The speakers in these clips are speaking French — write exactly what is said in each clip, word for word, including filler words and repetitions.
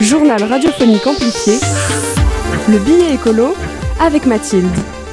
Journal radiophonique amplifié, le billet écolo avec Mathilde.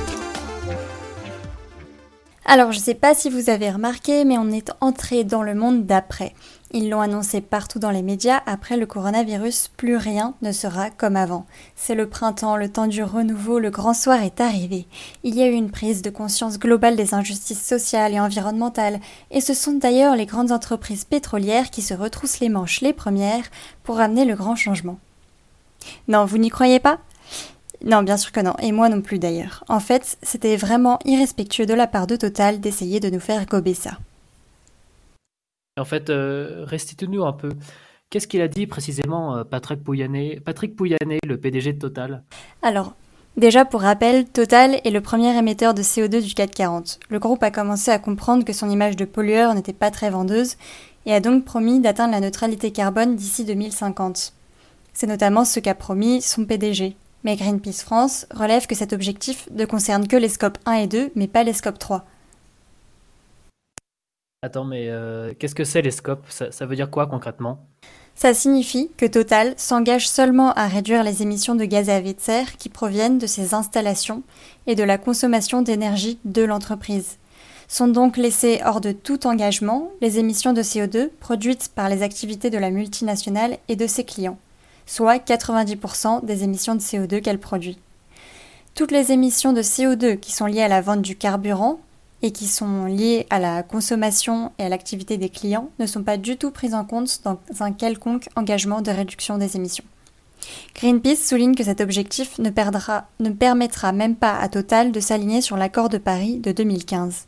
Alors, je ne sais pas si vous avez remarqué, mais on est entré dans le monde d'après. Ils l'ont annoncé partout dans les médias, après le coronavirus, plus rien ne sera comme avant. C'est le printemps, le temps du renouveau, le grand soir est arrivé. Il y a eu une prise de conscience globale des injustices sociales et environnementales, et ce sont d'ailleurs les grandes entreprises pétrolières qui se retroussent les manches les premières pour amener le grand changement. Non, vous n'y croyez pas ? Non, bien sûr que non, et moi non plus d'ailleurs. En fait, c'était vraiment irrespectueux de la part de Total d'essayer de nous faire gober ça. En fait, euh, restitue-nous un peu. Qu'est-ce qu'il a dit précisément, euh, Patrick Pouyanné, Patrick Pouyanné, le P D G de Total ? Alors, déjà pour rappel, Total est le premier émetteur de C O deux du C A C quarante. Le groupe a commencé à comprendre que son image de pollueur n'était pas très vendeuse et a donc promis d'atteindre la neutralité carbone d'ici deux mille cinquante. C'est notamment ce qu'a promis son P D G. Mais Greenpeace France relève que cet objectif ne concerne que les scopes un et deux, mais pas les scopes trois. Attends, mais euh, qu'est-ce que c'est les scopes ? ça, ça veut dire quoi concrètement ? Ça signifie que Total s'engage seulement à réduire les émissions de gaz à effet de serre qui proviennent de ses installations et de la consommation d'énergie de l'entreprise. Sont donc laissées hors de tout engagement les émissions de C O deux produites par les activités de la multinationale et de ses clients, soit quatre-vingt-dix pour cent des émissions de C O deux qu'elle produit. Toutes les émissions de C O deux qui sont liées à la vente du carburant et qui sont liées à la consommation et à l'activité des clients ne sont pas du tout prises en compte dans un quelconque engagement de réduction des émissions. Greenpeace souligne que cet objectif ne, perdra, ne permettra même pas à Total de s'aligner sur l'accord de Paris de deux mille quinze.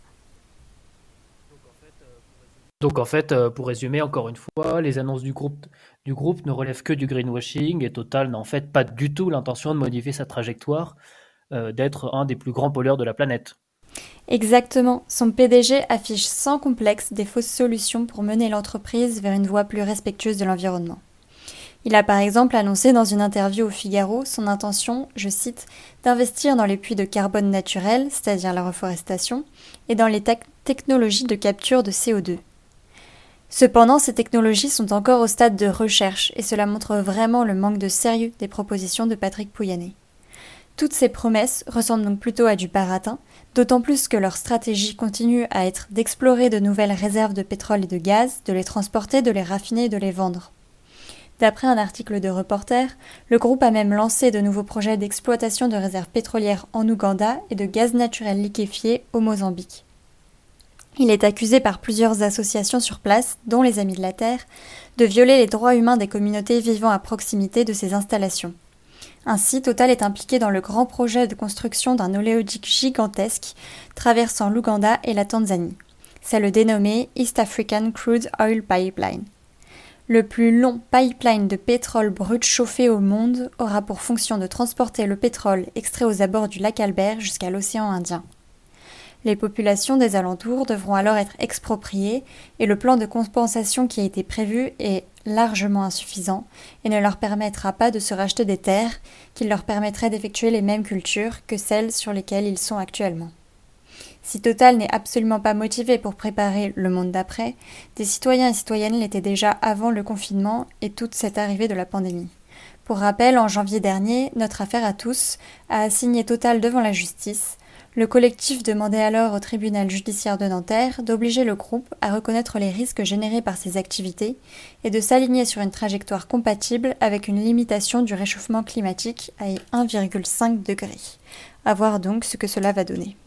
Donc en fait, euh, pour résumer encore une fois, les annonces du groupe, du groupe ne relèvent que du greenwashing et Total n'a en fait pas du tout l'intention de modifier sa trajectoire, euh, d'être un des plus grands pollueurs de la planète. Exactement, son P D G affiche sans complexe des fausses solutions pour mener l'entreprise vers une voie plus respectueuse de l'environnement. Il a par exemple annoncé dans une interview au Figaro son intention, je cite, d'investir dans les puits de carbone naturel, c'est-à-dire la reforestation, et dans les te- technologies de capture de C O deux. Cependant, ces technologies sont encore au stade de recherche et cela montre vraiment le manque de sérieux des propositions de Patrick Pouyanné. Toutes ces promesses ressemblent donc plutôt à du baratin, d'autant plus que leur stratégie continue à être d'explorer de nouvelles réserves de pétrole et de gaz, de les transporter, de les raffiner et de les vendre. D'après un article de Reporter, le groupe a même lancé de nouveaux projets d'exploitation de réserves pétrolières en Ouganda et de gaz naturel liquéfié au Mozambique. Il est accusé par plusieurs associations sur place, dont les Amis de la Terre, de violer les droits humains des communautés vivant à proximité de ces installations. Ainsi, Total est impliqué dans le grand projet de construction d'un oléoduc gigantesque traversant l'Ouganda et la Tanzanie. C'est le dénommé East African Crude Oil Pipeline. Le plus long pipeline de pétrole brut chauffé au monde aura pour fonction de transporter le pétrole extrait aux abords du lac Albert jusqu'à l'océan Indien. Les populations des alentours devront alors être expropriées et le plan de compensation qui a été prévu est largement insuffisant et ne leur permettra pas de se racheter des terres qui leur permettraient d'effectuer les mêmes cultures que celles sur lesquelles ils sont actuellement. Si Total n'est absolument pas motivé pour préparer le monde d'après, des citoyens et citoyennes l'étaient déjà avant le confinement et toute cette arrivée de la pandémie. Pour rappel, en janvier dernier, Notre Affaire à tous a assigné Total devant la justice. Le collectif demandait alors au tribunal judiciaire de Nanterre d'obliger le groupe à reconnaître les risques générés par ses activités et de s'aligner sur une trajectoire compatible avec une limitation du réchauffement climatique à un virgule cinq degré. À voir donc ce que cela va donner.